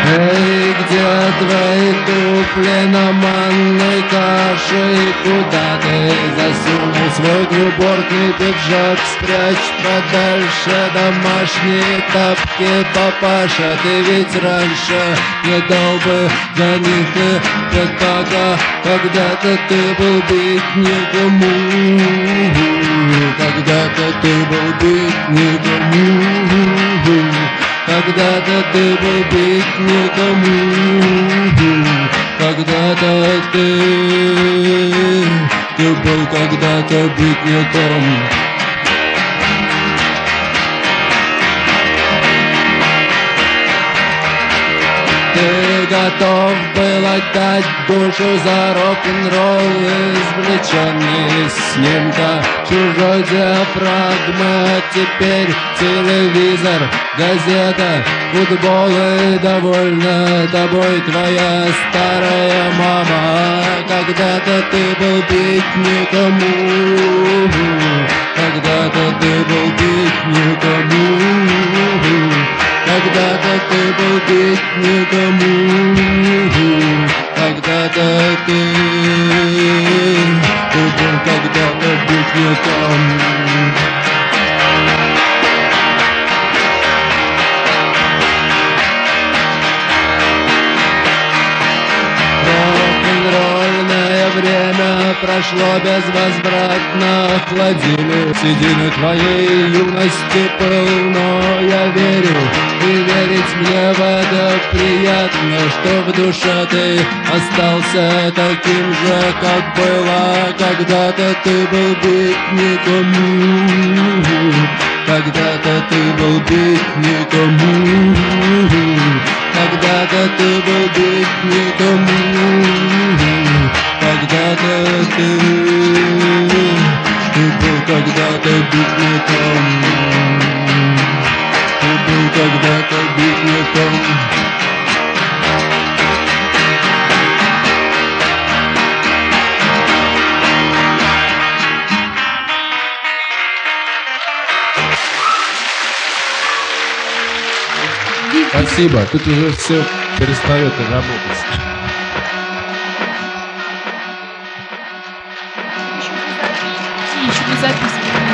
Эй, где твои туфли на манной каше? Куда ты засунул свой двубортный пиджак? Спрячь подальше домашние тапки, папаша. Ты ведь раньше не дал бы за них и пока. Когда-то ты был бедняком, когда-то ты был бедняком. Когда-то ты был бедняком, когда-то ты был когда-то бедняком. Ты готов был отдать душу за рок-н-ролл, извлеченный из снимка чужой диафрагмы. А теперь телевизор, газета, футбол и довольна тобой твоя старая мама. Когда-то ты был бедняком, когда-то ты был бедняком. Когда-то ты был бедняком, когда-то ты был когда-то бедняком. Рок-н-ролльное время прошло безвозвратно. Холодили седины твоей юности пыл, но я верю, и верить мне в это приятно, что в душе ты остался таким же, как была. Когда-то ты был бедняком, когда-то ты был бедняком, когда-то ты был бедняком, когда-то ты был когда-то бедняком. Ты был когда-то бедняком. Спасибо, тут уже все перестает работать. Еще не записывали.